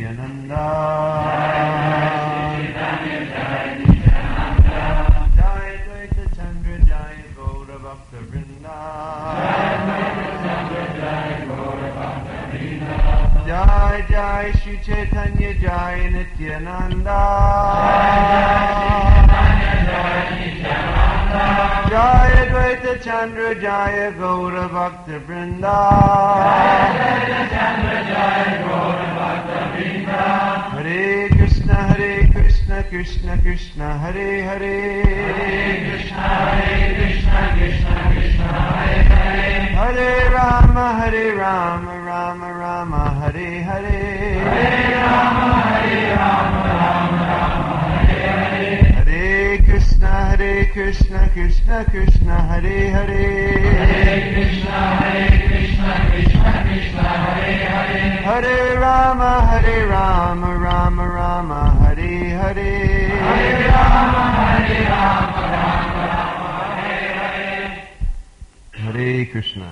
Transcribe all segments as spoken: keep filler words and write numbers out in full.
Nityananda. Jai Advaita Chandra Jai Gaura Bhakta Vrinda. Jai Jai Shri Chaitanya Jai Nityananda. Jai Advaita Chandra Jaya Gaura Bhakta Vrinda. Hare Krishna Hare Krishna Krishna Krishna Hare Hare. Hare Rama Hare Rama Rama Rama Hare Hare. Hare Krishna Hare Krishna Krishna Krishna Hare Hare. Hare Rama Hare Rama Rama Rama Hare Hare. Hare Krishna.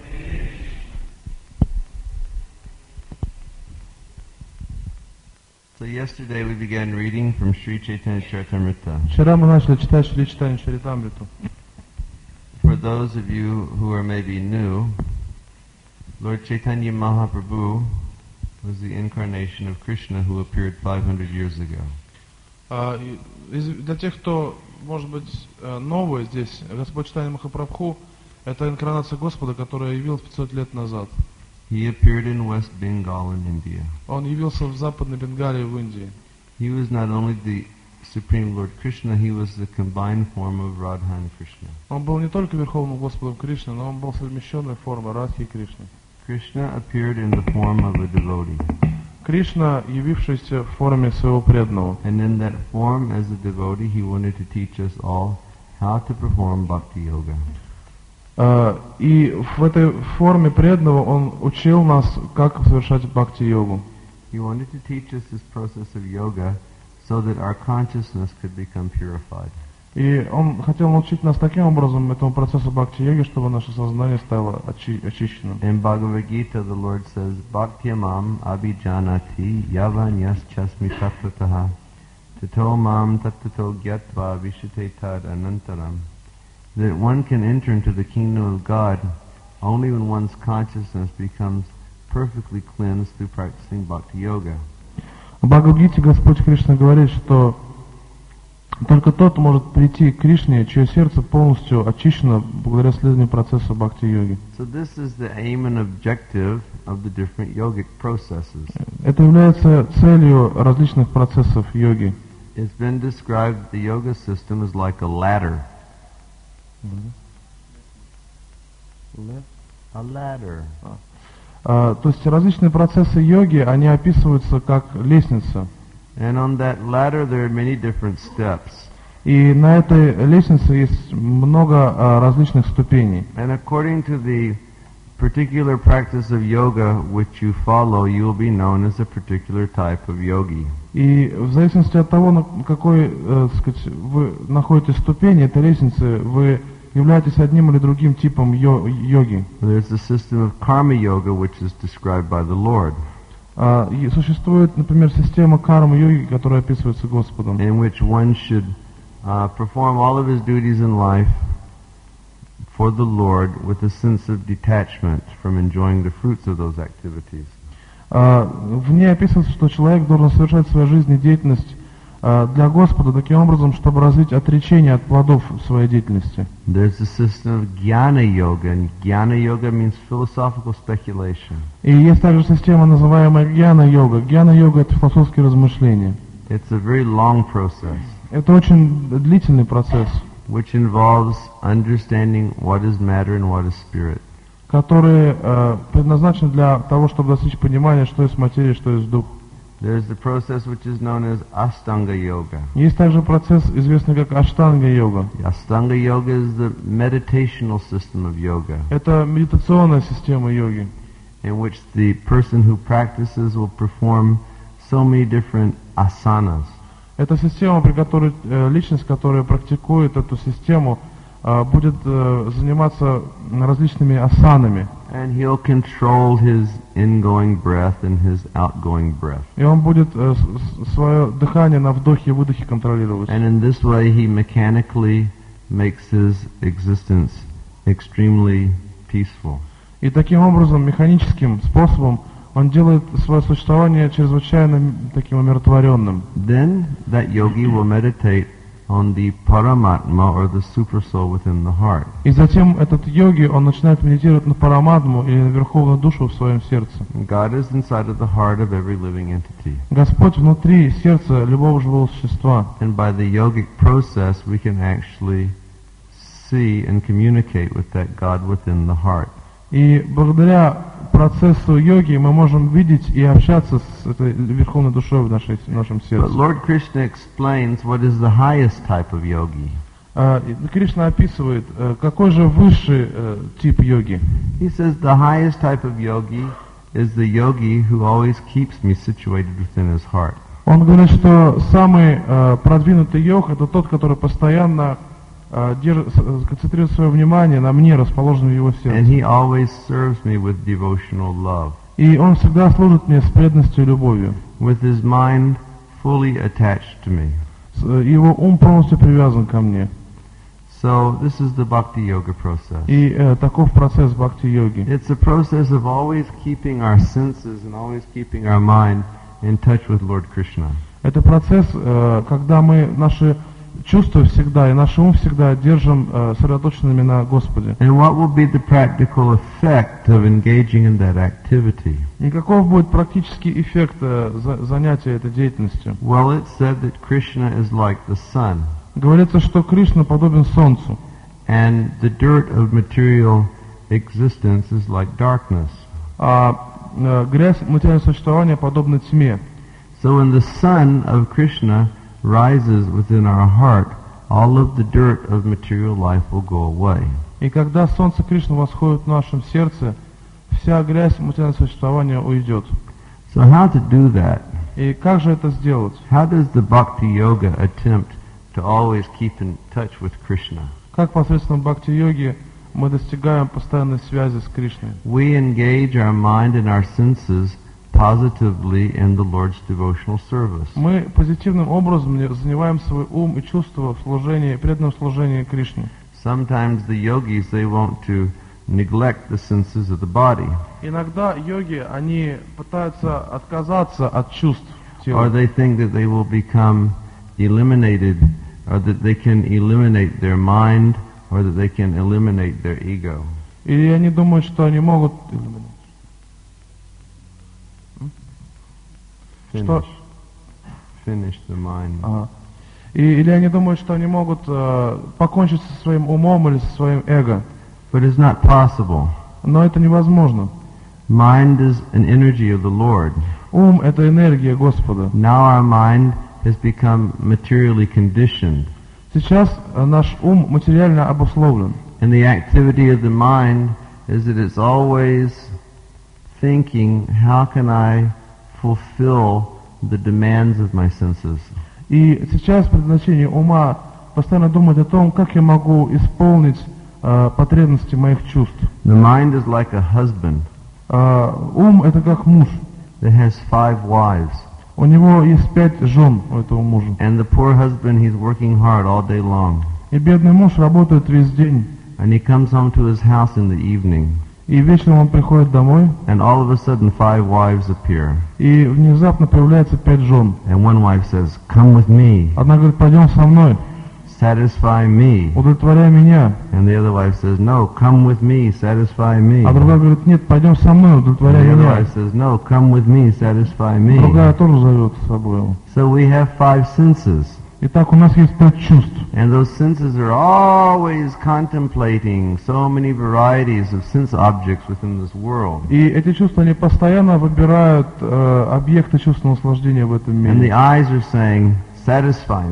So yesterday we began reading from Sri Chaitanya Charitamrita. Вчера мы начали читать Шри Чайтанью Чаритамриту. For those of you who are maybe new, Lord Chaitanya Mahaprabhu was the incarnation of Krishna who appeared five hundred years ago. А, и, для тех, кто, может быть, новый здесь, Господь Чайтанья Махапрабху — это инкарнация Господа, которая явилась пятьсот лет назад. He appeared in West Bengal in India. Он явился в Западной Бенгалии в Индии. He was not only the Supreme Lord Krishna, he was the combined form of Radha and Krishna. Он был не только Верховным Господом Кришны, но он был совмещенной формой Радхи и Кришны. Krishna appeared in the form of a devotee. Кришна, явившийся в форме своего преданного. And in that form, as a devotee, he wanted to teach us all how to perform bhakti yoga. Uh, и в этой форме преданного он учил нас, как совершать бхакти-йогу. He wanted to teach us this process of yoga so that our consciousness could become purified. И он хотел научить нас таким образом этому процессу бхакти-йоги, чтобы наше сознание стало очи- очищенным. In Bhagavad Gita, the Lord says, Bhaktyamam abhijanati yavanyas chasmi tattvataha tato mam tattato gyatva vishate tad anantaram. That one can enter into the kingdom of God only when one's consciousness becomes perfectly cleansed through practicing bhakti yoga. В Бхагавад-гите Господь Кришна говорит, что только тот может прийти к Кришне, чье сердце полностью очищено благодаря следованию процессу бхакти-йоги. So this is the aim and objective of the different yogic processes. Это является целью различных процессов йоги. It's been described that the yoga system is like a ladder. A ladder. Uh, то есть различные процессы йоги, они описываются как лестница. And on that ladder there are many different steps. И на этой лестнице есть много uh, различных ступеней. And according to the particular practice of yoga which you follow, you will be known as a particular type of yogi. И в зависимости от того, на какой, э, сказать, вы находитесь ступени этой лестницы, вы являетесь одним или другим типом йо- йоги. There's the system of karma yoga which is described by the Lord. А, и существует, например, система карма-йоги, которая описывается Господом, in which one should uh, perform all of his duties in life for the Lord with a sense of detachment from enjoying the fruits of those activities. А, в ней описывается, что человек должен совершать в своей жизни деятельность а, для Господа таким образом, чтобы развить отречение от плодов своей деятельности. There's a system of jnana yoga, and jnana yoga means philosophical speculation. И есть также система, называемая гьяна-йога. Гьяна-йога — это философские размышления. It's a very long process, Это очень длительный процесс, which involves understanding what is matter and what is spirit. который э, предназначен для того, чтобы достичь понимания, что есть материя, что есть дух. There's the process which is known as Astanga yoga. Есть также процесс, известный как аштанга-йога. Astanga yoga is the meditational system of yoga, Это медитационная система йоги, in which the person who practices will perform so many different asanas. Это система, при которой э, личность, которая практикует эту систему, а, будет э, заниматься различными асанами. And he'll control his ingoing breath and his outgoing breath. И он будет э, свое дыхание на вдохе и выдохе контролировать. And in this way he mechanically makes his existence extremely peaceful. И таким образом, механическим способом, он делает свое существование чрезвычайно таким умиротворенным. Then that yogi will meditate on the Paramatma or the Supersoul within the heart. И затем этот йоги, он начинает медитировать на Параматму или на Верховную Душу в своем сердце. God is inside of the heart of every living entity. Господь внутри сердца любого живого существа. And by the yogic process we can actually see and communicate with that God within the heart. И благодаря процессу йоги мы можем видеть и общаться с этой Верховной Душой в, нашей, в нашем But сердце. Lord Krishna explains what is the highest type of yogi. А, и Кришна описывает, э, какой же высший э, тип йоги. He says the highest type of yogi is the yogi who always keeps me situated within his heart. Он говорит, что самый э, продвинутый йог — это тот, который постоянно э, держит, с- концентрирует свое внимание на мне, расположенном в его And сердце. he always serves me with devotional love, И он всегда служит мне с преданностью и любовью. with his mind fully attached to me. С- э, Его ум полностью привязан ко мне. So this is the bhakti yoga process. И э, таков процесс бхакти-йоги. It's a process of always keeping our senses and always keeping our mind in touch with Lord Krishna. Это процесс, э, когда мы наши чувства всегда и наш ум всегда держим э, сосредоточенными на Господе. And what will be the practical effect of engaging in that activity? И каков будет практический эффект э, за- занятия этой деятельностью? Well, it's said that Krishna is like the sun, Говорится, что Кришна подобен солнцу, and the dirt of material existence is like darkness. а э, грязь материального существования подобна тьме. So when the sun of Krishna rises within our heart, all of the dirt of material life will go away. И когда солнце Кришны восходит в нашем сердце, вся грязь материального существования уйдет. So how to do that? И как же это сделать? How does the bhakti yoga attempt to always keep in touch with Krishna? Как посредством бхакти-йоги мы достигаем постоянной связи с Кришной? We engage our mind and our senses positively in the Lord's devotional service. Мы позитивным образом не- занимаем свой ум и чувства в служении, преданном служении Кришне. Sometimes the yogis, they want to neglect the senses of the body, Иногда йоги, они пытаются отказаться от чувств or тела. they think that they will become eliminated, or that they can eliminate their mind, or that they can eliminate their ego. Или они думают, что они могут... Finish, Что? finish the mind. Ага. И, или они думают, что они могут э, покончить со своим умом или со своим эго. But it's not possible. Но это невозможно. Mind is an energy of the Lord. Ум — это энергия Господа. Now our mind has become materially conditioned, Сейчас э, наш ум материально обусловлен. and the activity of the mind is that it's always thinking, how can I fulfill the demands of my senses? И сейчас предназначение ума постоянно думать о том, как я могу исполнить э, потребности моих чувств. The mind is like a husband Э, ум — это как муж. that has five wives, У него есть пять жен, у этого мужа. and the poor husband, he's working hard all day long, И бедный муж работает весь день. and he comes home to his house in the evening, И вечером он приходит домой, and all of a sudden five wives appear, и внезапно появляется пять жен. and one wife says, come with me, Одна говорит: пойдем со мной, satisfy me, удовлетворяй меня. and the other wife says, no, come with me, satisfy me, А другая говорит: нет, пойдем со мной, and удовлетворяй the other меня. wife says, no, come with me, satisfy me. Другая тоже зовет с собой. So we have five senses, Итак, у нас есть пять чувств. and those senses are always contemplating so many varieties of sense objects within this world. И эти чувства, они постоянно выбирают э, объекты чувственного наслаждения в этом And the мире. eyes are saying, satisfy me.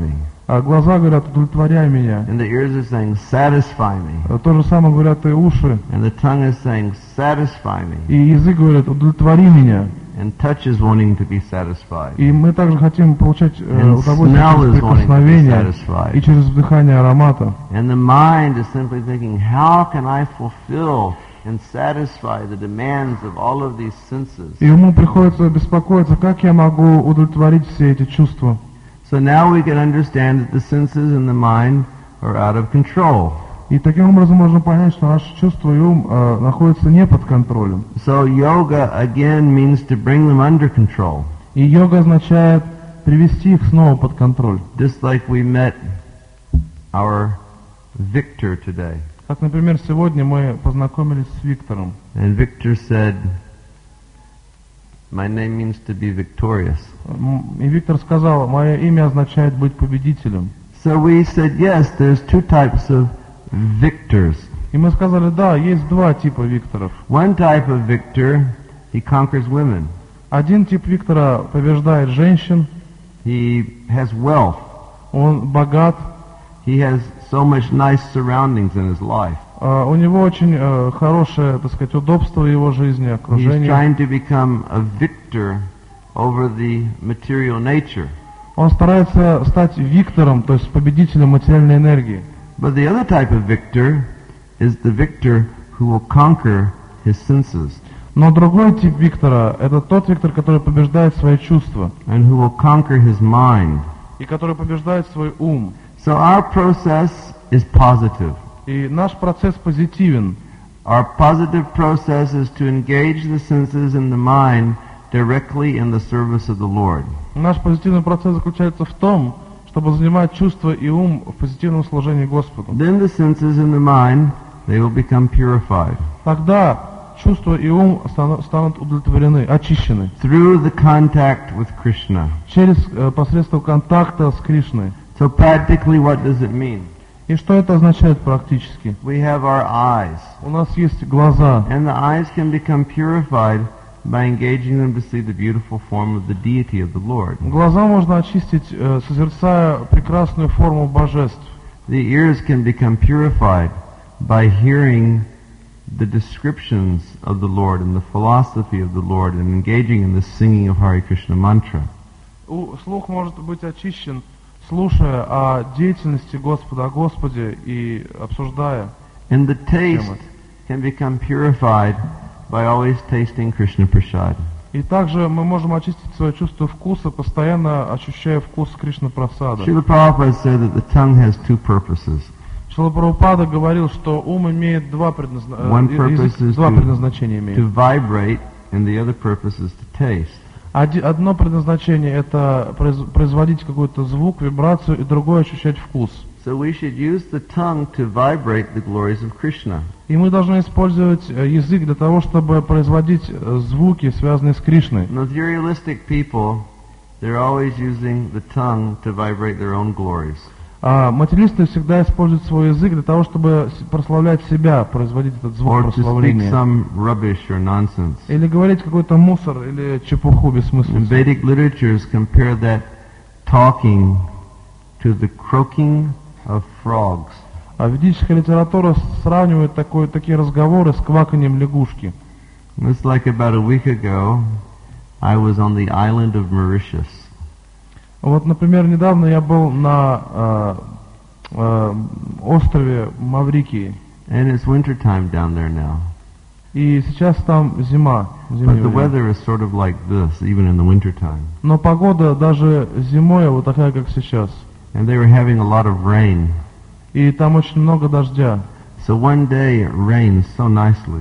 А глаза говорят, удовлетворяй меня. And the ears are saying, satisfy me. А то же самое говорят и уши. And the tongue is saying, satisfy me. И язык говорит, удовлетвори меня. And touch is wanting to be satisfied. И мы также хотим получать э, And удовольствие smell через is wanting to be прикосновение satisfied. и через вдыхание аромата. And the mind is simply thinking, how can I fulfill and satisfy the demands of all of these senses? И ему приходится беспокоиться, как я могу удовлетворить все эти чувства. So now we can understand that the senses and the mind are out of control. И таким образом можно понять, что наши чувства и ум э, находятся не под контролем. So yoga again means to bring them under control. И йога означает привести их снова под контроль. Just like we met our Victor today. Как, например, сегодня мы познакомились с Виктором. And Victor said, my name means to be victorious. М, И Виктор сказал, мое имя означает быть победителем. So we said, yes, there's two types of victors. И мы сказали, да, есть два типа Викторов. One type of victor, he conquers women. Один тип Виктора побеждает женщин, He has wealth. он богат, He has so much nice surroundings in his life. а, у него очень э, хорошее, так сказать, удобство в его жизни, He's окружение. trying to become a victor over the material nature. Он старается стать Виктором, то есть победителем материальной энергии. But the other type of victor is the victor who will conquer his senses Но другой тип Виктора – это тот Виктор, который побеждает свои чувства and who will conquer his mind. и который побеждает свой ум. So our process is positive. И наш процесс позитивен. Our positive process is to engage the senses and the mind directly in the service of the Lord. Наш позитивный процесс заключается в том, чтобы занимать чувства и ум в позитивном служении Господу. Then the senses and the mind, they will become purified Тогда чувства и ум стану- станут удовлетворены, очищены. through the contact with Krishna. Через э, посредством контакта с Кришной. So practically, what does it mean? И что это означает практически? We have our eyes, У нас есть глаза, and the eyes can become purified by engaging them to see the beautiful form of the deity of the Lord. глаза можно очистить, э, созерцая прекрасную форму божеств. The ears can become purified by hearing the descriptions of the Lord and the philosophy of the Lord and engaging in the singing of Hare Krishna mantra. У- Слух может быть очищен, слушая о деятельности Господа, о Господе и обсуждая. And the taste can become purified by always tasting Krishna Prasad. И также мы можем очистить свое чувство вкуса, постоянно ощущая вкус Кришна Прасада. Srila Prabhupada said that the tongue has two purposes. Шрила Прабхупада говорил, что ум имеет два, предназна... э, One язык purpose is два to- предназначения имеет. To vibrate, and the other purpose is to taste. Оди- Одно предназначение это произ- производить какой-то звук, вибрацию, и другое ощущать вкус. So we should use the tongue to vibrate the glories of Krishna. И мы должны использовать э, язык для того, чтобы производить э, звуки, связанные с Кришной. Materialistic people, they're always using the tongue to vibrate their own glories. А материалисты всегда используют свой язык для того, чтобы с- прославлять себя, производить этот звук Or to speak прославления. some rubbish or nonsense. Или говорить какой-то мусор или чепуху And бессмыслицу. Vedic literatures compare that talking to the croaking of frogs. А ведическая литература сравнивает такой, такие разговоры с кваканьем лягушки. It's like about a week ago, I was on the island of Mauritius. Вот, например, недавно я был на э, э, острове Маврикии, And it's winter time down there now. и сейчас там зима, But зимнее the время. weather is sort of like this, even in the winter time. Но погода даже зимой вот такая, как сейчас. And they were having a lot of rain. И там очень много дождя. So one day it rained so nicely.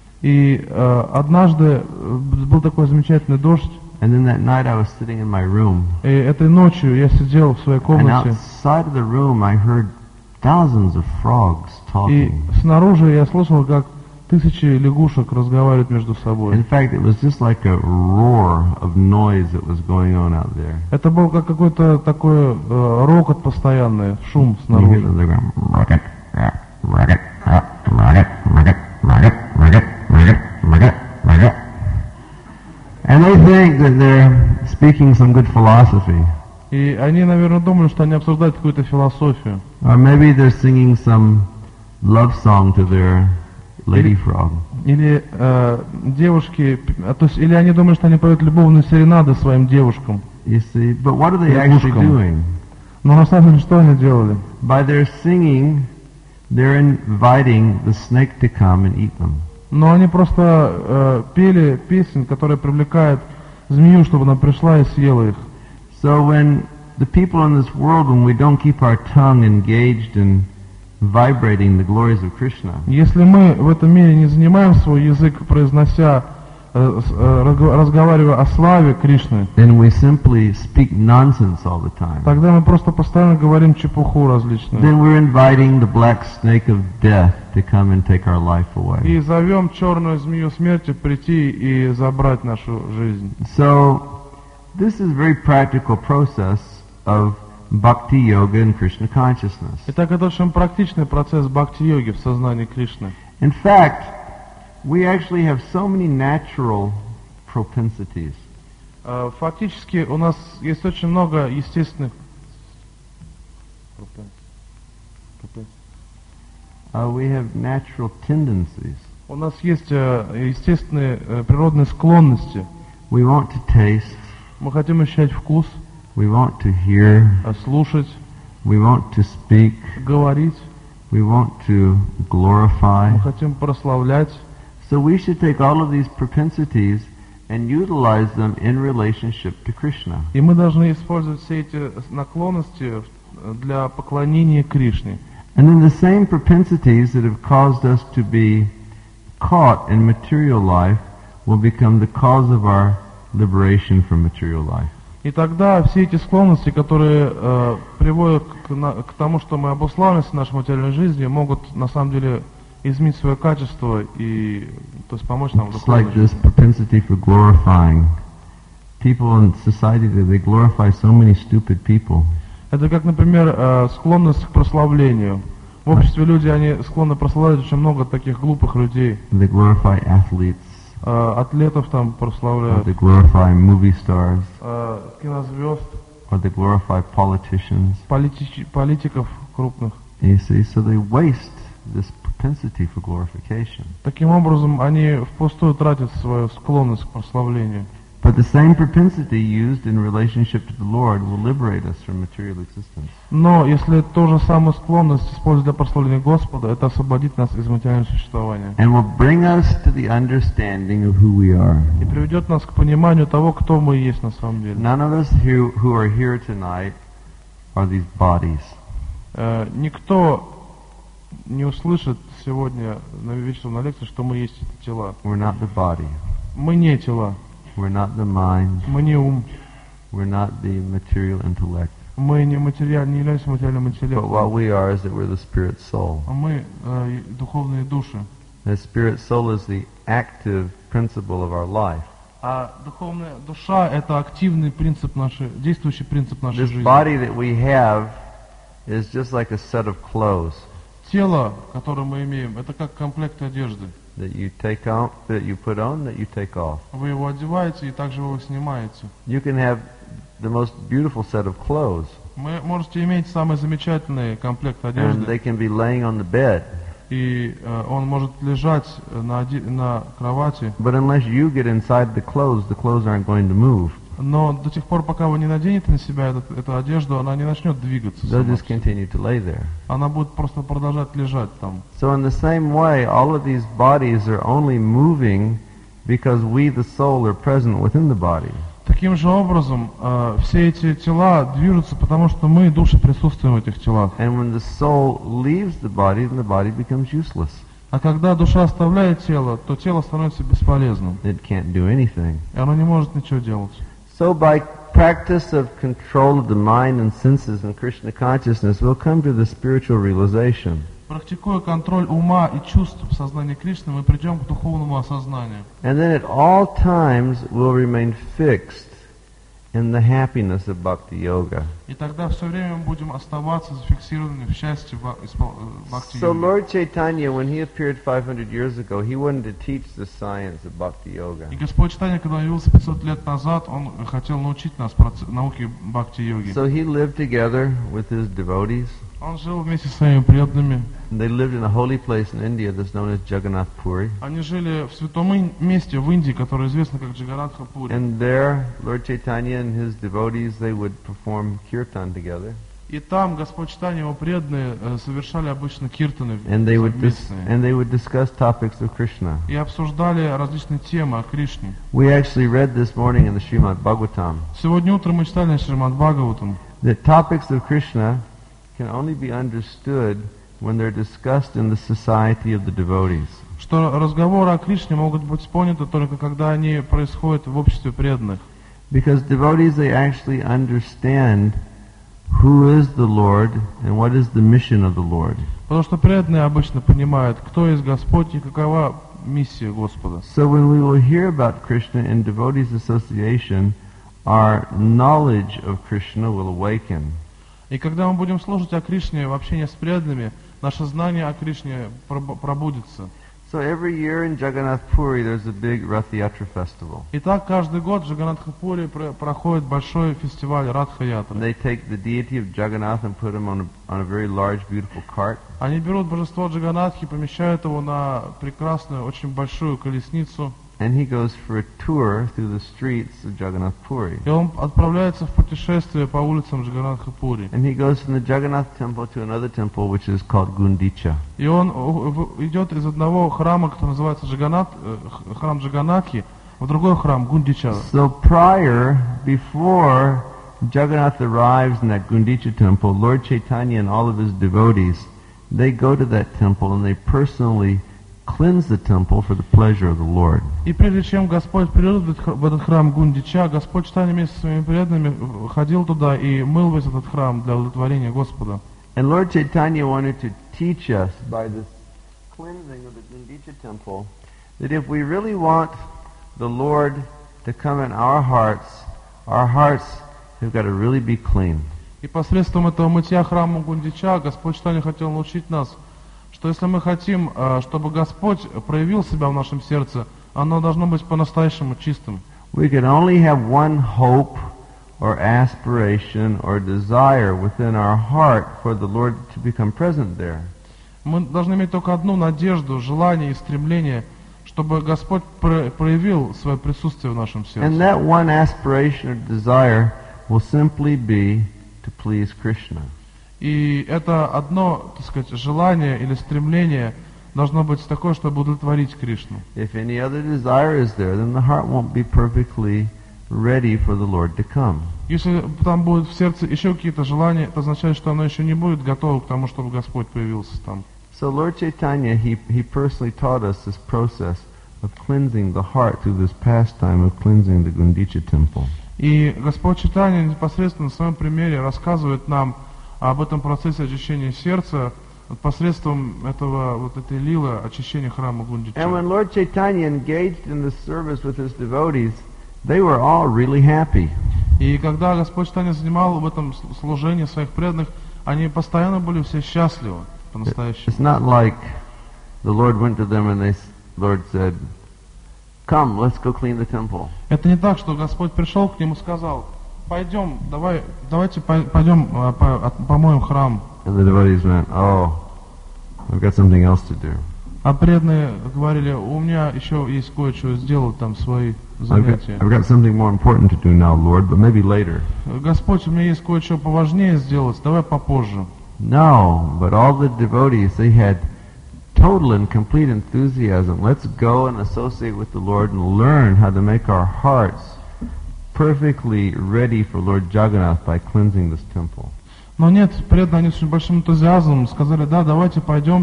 И э, однажды э, был такой замечательный дождь, And then that night I was sitting in my room. и этой ночью я сидел в своей And комнате, outside of the room I heard thousands of frogs и talking. снаружи я слышал, как тысячи лягушек разговаривают между In собой. fact, it was just like a roar of noise that was going on out there. Это был как какой-то такой э, рокот постоянный, шум You hear снаружи. them, they're going, rocket, rocket, rocket, rocket, rocket, rocket, rocket, rocket, rocket, rocket. And they think that they're speaking some good philosophy. И они, наверное, думали, что они обсуждают какую-то философию. Or maybe they're singing some love song to their lady frog. Или э, девушки, а, то есть, или они думают, что они поют любовные серенады своим девушкам. You see, but what are they actually Лягушкам. doing? Но на самом деле, что они делали? By their singing, they're inviting the snake to come and eat them. Но они просто э, пели песнь, которая привлекает змею, чтобы она пришла и съела их. So when the people in this world, when we don't keep our tongue engaged in vibrating the glories of Krishna, Если мы в этом мире не занимаем свой язык, произнося, э, с- э, разго- разговаривая о славе Кришны, then we simply speak nonsense all the time. тогда мы просто постоянно говорим чепуху различную. Then we're inviting the black snake of death to come and take our life away. И зовем черную змею смерти прийти и забрать нашу жизнь. So this is a very practical process of bhakti yoga and Krishna consciousness. Итак, это очень практичный процесс бхакти-йоги в сознании Кришны. In fact, we actually have so many natural propensities. Э, Фактически у нас есть очень много естественных... Uh, we have natural tendencies. У нас есть э, естественные э, природные склонности. We want to taste, Мы хотим ощущать вкус, we want to hear, э, слушать, we want to speak, говорить. we want to glorify. Мы хотим прославлять. So we should take all of these propensities and utilize them in relationship to Krishna. И мы должны использовать все эти наклонности для поклонения Кришне. And then the same propensities that have caused us to be caught in material life will become the cause of our liberation from material life. И тогда все эти склонности, которые э, приводят к, на- к тому, что мы обуславливаемся в нашей материальной жизни, могут на самом деле изменить свое качество и то есть помочь нам в It's like духовной this жизни. propensity for glorifying. People in society, they glorify so many stupid people. Это как, например, э, склонность к прославлению. В обществе люди, они склонны прославлять очень много таких глупых людей. They glorify athletes, Э, атлетов там or прославляют, they glorify movie stars, э, кинозвезд, or they glorify politicians. политич- политиков крупных. You see, so they waste this propensity for glorification. Таким образом, они впустую тратят свою склонность к прославлению. But the same propensity used in relationship to the Lord will liberate us from material existence. Но если ту же самую склонность использовать для прославления Господа, это освободит нас из материального существования. And will bring us to the understanding of who we are. И приведет нас к пониманию того, кто мы есть на самом деле. None of us who, who are here tonight are these bodies. Э, никто не услышит сегодня на вечером на лекции, что мы есть эти тела. We're not the body. Мы не тела, We're not the mind. мы не ум, We're not the material intellect. мы не материаль, не являемся материальным But what интеллектом, we are is that we're the spirit soul. а мы э, духовные души. The spirit soul is the active principle of our life. А духовная душа — это активный принцип нашей, действующий принцип нашей This жизни. body that we have is just like a set of clothes Тело, которое мы имеем, это как комплект одежды. that you take on, that you put on, that you take off. Вы его одеваете и также вы его снимаете. You can have the most beautiful set of clothes, Вы можете иметь самый замечательный комплект and одежды, they can be laying on the bed. и э, он может лежать на, оде- на кровати, But unless you get inside the clothes, the clothes aren't going to move. но до тех пор, пока вы не наденете на себя этот- эту одежду, она не начнет двигаться They'll сама. just continue to lay there. Она будет просто продолжать лежать там. So in the same way, all of these bodies are only moving because we, the soul, are present within the body. Таким же образом, э, все эти тела движутся, потому что мы, души, присутствуем в этих телах. And when the soul leaves the body, then the body becomes useless. А когда душа оставляет тело, то тело становится бесполезным, It can't do anything. и оно не может ничего делать. So by practice of control of the mind and senses in Krishna consciousness, we'll come to the spiritual realization. Практикуя контроль ума и чувств в сознании Кришны, мы придем к духовному осознанию. And then at all times we'll remain fixed in the happiness of bhakti yoga. И тогда все время мы будем оставаться зафиксированными в счастье ба- испол- э, So бхакти-йоги. Lord Chaitanya, when he appeared five hundred years ago, he wanted to teach the science of Bhakti Yoga. И Господь Чайтанья, когда он явился пятьсот лет назад, он хотел научить нас проц- науке бхакти-йоги. So he lived together with his devotees. Он жил вместе со своими преданными. They lived in a holy place in India that's known as Jagannath Puri. Они жили в святом ин- месте в Индии, которое известно как Джагаратха-пури. And there, Lord Chaitanya and his devotees, they would perform kirtan together. И там Господь Чайтанья и его преданные э, совершали обычно киртаны And they would dis- совместные. and they would discuss topics of Krishna. И обсуждали различные темы о Кришне. We actually read this morning in the Srimad Bhagavatam Сегодня утром мы читали Шримад Бхагаватам. that topics of Krishna can only be understood when they're discussed in the society of the devotees. Что разговоры о Кришне могут быть поняты только когда они происходят в обществе преданных. Because devotees, they actually understand who is the Lord and what is the mission of the Lord. Потому что преданные обычно понимают, кто есть Господь и какова миссия Господа. So when we will hear about Krishna in devotees association, our knowledge of Krishna will awaken. И когда мы будем слушать о Кришне в общении с преданными, наше знание о Кришне проб- пробудится. So every year in Jagannath Puri, there's a big Rath Yatra festival. Итак, каждый год в Джаганатха-пури про- проходит большой фестиваль And Радха-ятры. they take the deity of Jagannath and put him on a, on a very large, beautiful cart. Они берут божество Джаганатхи, помещают его на прекрасную, очень большую колесницу, And he goes for a tour through the streets of Jagannath Puri. и он отправляется в путешествие по улицам Джаганатха-пури. And he goes from the Jagannath temple to another temple which is called Gundicha. И он у- в- идет из одного храма, который называется Джаганат, э, х- храм Джаганатхи, в другой храм Гундича. So prior, before Jagannath arrives in that Gundicha temple, Lord Chaitanya and all of his devotees, they go to that temple and they personally cleanse the temple for the pleasure of the Lord. И прежде чем Господь придет в этот хр- в этот храм Гундича, Господь Чайтанья вместе со своими преданными ходил туда и мыл весь этот храм для удовлетворения Господа. And Lord Chaitanya wanted to teach us by this cleansing of the Gundicha temple that if we really want the Lord to come in our hearts, our hearts have got to really be clean. И посредством этого мытья храма Гундича Господь Чайтанья хотел научить нас, что если мы хотим, э, чтобы Господь проявил себя в нашем сердце, оно должно быть по-настоящему чистым. We can only have one hope or aspiration or desire within our heart for the Lord to become present there. Мы должны иметь только одну надежду, желание и стремление, чтобы Господь про- проявил свое присутствие в нашем And сердце. that one aspiration or desire will simply be to please Krishna. И это одно, так сказать, желание или стремление должно быть такое, чтобы удовлетворить Кришну. If any other desire is there, then the heart won't be perfectly ready for the Lord to come. Если там будет в сердце еще какие-то желания, это означает, что оно еще не будет готово к тому, чтобы Господь появился там. So Lord Chaitanya, he, he personally taught us this process of cleansing the heart through this pastime of cleansing the Gundicha temple. И Господь Чайтанья непосредственно на своем примере рассказывает нам об этом процессе очищения сердца посредством этого, вот этой лилы очищения храма Гундича. And when Lord Chaitanya engaged in this service with his devotees, they were all really happy. И когда Господь Чайтанья занимал в этом с- служении своих преданных, они постоянно были все счастливы, по-настоящему. It's not like the Lord went to them and they, s- Lord said, "Come, let's go clean the temple." Это не так, что Господь пришел к ним и сказал: пойдем, давай, давайте пой- пойдем а, по- от- помоем храм. And the devotees went, "Oh, I've got something else to do. А преданные говорили: у меня еще есть кое-что сделать, там свои I've got, занятия. I've got something more important to do now, Lord, but maybe later." Господь, у меня есть кое-что поважнее сделать, давай попозже. No, but all the devotees, they had total and complete enthusiasm. Let's go and associate with the Lord and learn how to make our hearts perfectly ready for Lord Jagannath by cleansing this temple. Но нет, преданные они с очень большим энтузиазмом сказали: да, давайте пойдем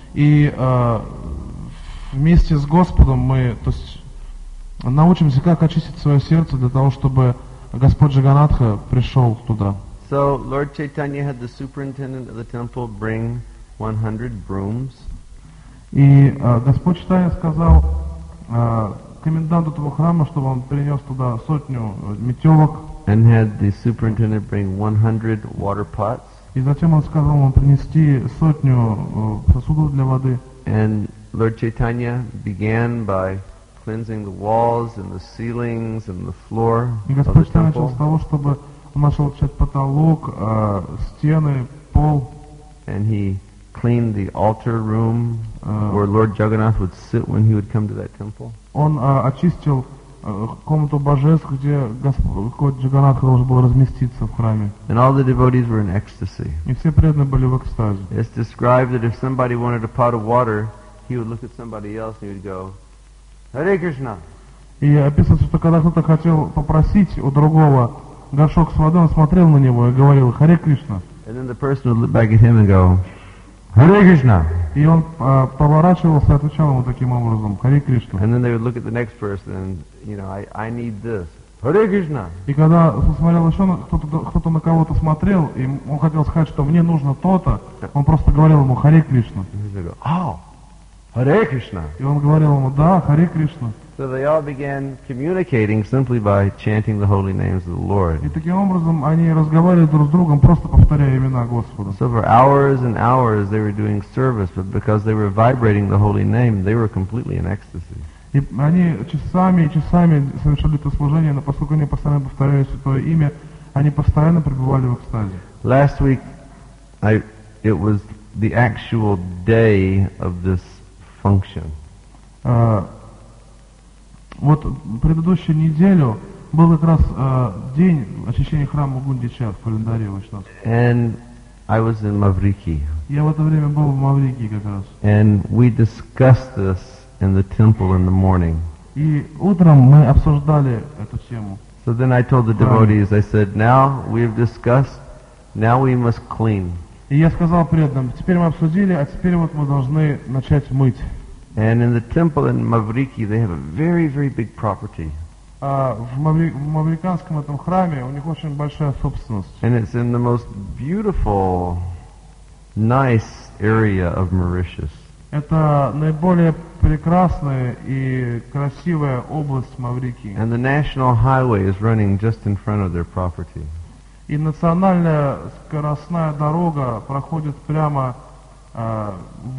и э, вместе с Господом мы, то есть, научимся, как очистить свое сердце для того, чтобы Господь Джаганатха пришел туда. So Lord Chaitanya had the superintendent of the temple bring one hundred brooms. И э, Господь Чайтанья сказал э, коменданту этого храма, чтобы он принес туда сотню э, метелок. and had the superintendent bring one hundred water pots. И затем он сказал ему принести сотню э, сосудов для воды. And Lord Chaitanya began by cleansing the walls and the ceilings and the floor И of the Господь начал с temple. того, чтобы он начал очищать потолок, э, стены, пол. And he cleaned the altar room Uh, where Lord Jagannath would sit when he would come to that temple. Он э, очистил э, комнату божеств, где Господь Джаганнатха должен был разместиться в храме. And all the devotees were in ecstasy. И все преданные были в экстазе. It's described that if somebody wanted a pot of water, he would look at somebody else and he would go, Hare Krishna. И описывается, что когда кто-то хотел попросить у другого горшок с водой, он смотрел на него и говорил «Харе Кришна». And then the person would look back at him and go, Hare Krishna. И он э, поворачивался и отвечал ему таким образом «Харе Кришна». And then they would look at the next person and, you know, I, I need this. Hare Krishna. И когда смотрел еще, на- кто-то, кто-то на кого-то смотрел, и он хотел сказать, что мне нужно то-то, он просто говорил ему «Харе Кришна». And they go, oh, Hare Krishna. И он говорил ему «Да, Харе Кришна». So they all began communicating simply by chanting the holy names of the Lord. И таким образом они разговаривали друг с другом, просто повторяя имена Господа. So for hours and hours they were doing service, but because they were vibrating the holy name, they were completely in ecstasy. И они часами и часами совершали это служение, но поскольку они постоянно повторяли Святое Имя, они постоянно пребывали в экстазе. Last week, I it was the actual day of this function. А, вот предыдущую неделю был как раз а, день очищения храма Гундича в календаре Вайшнав. And I was in Mavriki. Я в это время был в Маврикии как раз. And we discussed this in the temple in the morning. И утром мы обсуждали эту тему. So then I told the devotees, I said, now we have discussed, now we must clean. И я сказал преданным, теперь мы обсудили, а теперь вот мы должны начать мыть. And in the temple in Mavriki, they have a very, very big property. А в, Маври- в мавриканском этом храме у них очень большая собственность. And it's in the most beautiful, nice area of Mauritius. Это наиболее прекрасная и красивая область Маврикии. And the national highway is running just in front of their property. И национальная скоростная дорога проходит прямо а,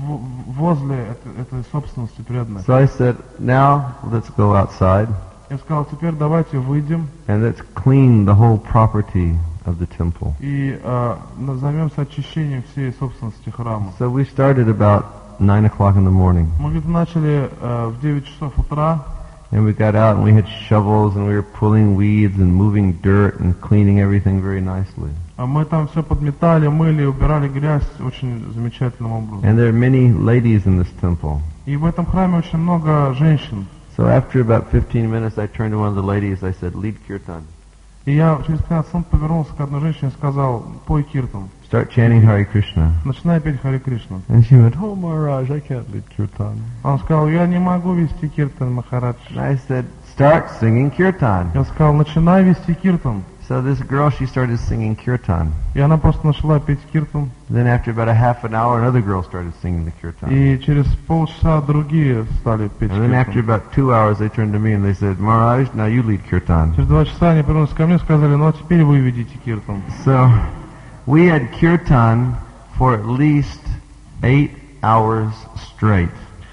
в- возле этой, этой собственности преданных. So I said, now let's go outside Я сказал, теперь давайте выйдем and let's clean the whole property of the temple. и а, на- займемся очищением всей собственности храма. So we started about nine o'clock in the morning. Мы где-то начали а, в девять часов утра, And we got out and we had shovels and we were pulling weeds and moving dirt and cleaning everything very nicely. а мы там все подметали, мыли, убирали грязь очень замечательным образом. And there are many ladies in this temple. И в этом храме очень много женщин. So after about fifteen minutes, I turned to one of the ladies. I said, lead kirtan. И я через пятнадцать минут повернулся к одной женщине и сказал, пой киртан. Start chanting Hare Krishna. Начинай петь Харе Кришна. And she went, oh Maharaj, I can't lead kirtan. Он сказал, я не могу вести киртан, Махарадж. And I said, start singing kirtan. Я сказал, начинай вести киртан. So this girl, she started singing kirtan. И она просто начала петь киртан. Then after about a half an hour, another girl started singing the kirtan. И через полчаса другие стали петь And then after киртан. about two hours, they turned to me and they said, Maharaj, now you lead kirtan. Через два часа они повернулись ко мне и сказали, ну а теперь вы ведите киртан. So we had kirtan for at least eight hours straight.